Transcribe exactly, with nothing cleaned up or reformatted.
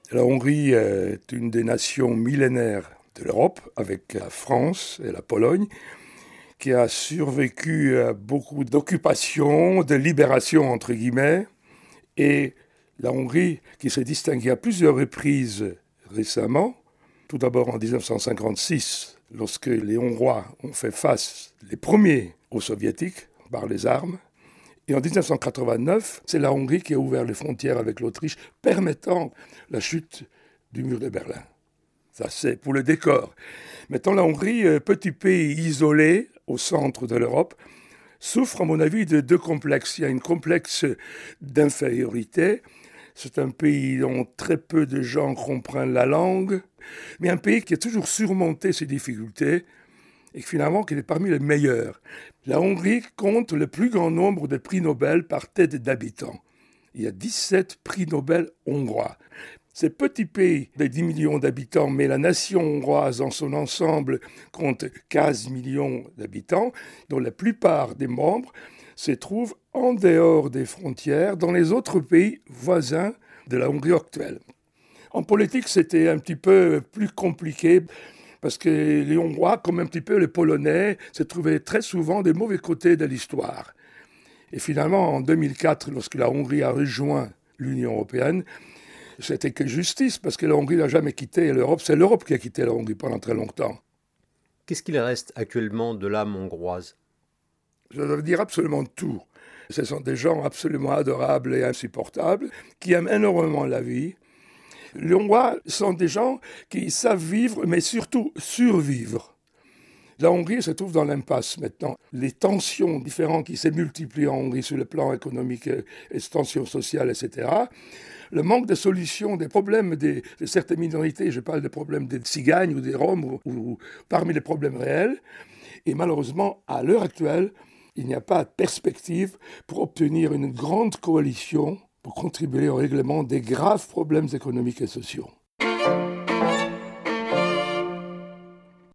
La Hongrie est une des nations millénaires de l'Europe, avec la France et la Pologne, qui a survécu à beaucoup d'occupations, de libérations, entre guillemets, et la Hongrie, qui s'est distinguée à plusieurs reprises récemment, tout d'abord en dix-neuf cent cinquante-six, lorsque les Hongrois ont fait face, les premiers, aux Soviétiques, par les armes. Et en dix-neuf cent quatre-vingt-neuf, c'est la Hongrie qui a ouvert les frontières avec l'Autriche, permettant la chute du mur de Berlin. Ça, c'est pour le décor. Maintenant, la Hongrie, petit pays isolé au centre de l'Europe, souffre, à mon avis, de deux complexes. Il y a un complexe d'infériorité. C'est un pays dont très peu de gens comprennent la langue, mais un pays qui a toujours surmonté ses difficultés et finalement qui est parmi les meilleurs. La Hongrie compte le plus grand nombre de prix Nobel par tête d'habitants. Il y a dix-sept prix Nobel hongrois. C'est petit pays de dix millions d'habitants, mais la nation hongroise en son ensemble compte quinze millions d'habitants, dont la plupart des membres se trouvent en dehors des frontières, dans les autres pays voisins de la Hongrie actuelle. En politique, c'était un petit peu plus compliqué, parce que les Hongrois, comme un petit peu les Polonais, se trouvaient très souvent des mauvais côtés de l'histoire. Et finalement, en deux mille quatre, lorsque la Hongrie a rejoint l'Union européenne, c'était que justice, parce que la Hongrie n'a jamais quitté l'Europe. C'est l'Europe qui a quitté la Hongrie pendant très longtemps. Qu'est-ce qu'il reste actuellement de l'âme hongroise ? Je dois dire absolument tout. Ce sont des gens absolument adorables et insupportables, qui aiment énormément la vie. Les Hongrois sont des gens qui savent vivre, mais surtout survivre. La Hongrie se trouve dans l'impasse maintenant. Les tensions différentes qui se multiplient en Hongrie sur le plan économique, les tensions sociales, et cetera. Le manque de solution des problèmes de, de certaines minorités, je parle des problèmes des Tsigane ou des Roms, ou, ou parmi les problèmes réels. Et malheureusement, à l'heure actuelle, il n'y a pas de perspective pour obtenir une grande coalition pour contribuer au règlement des graves problèmes économiques et sociaux.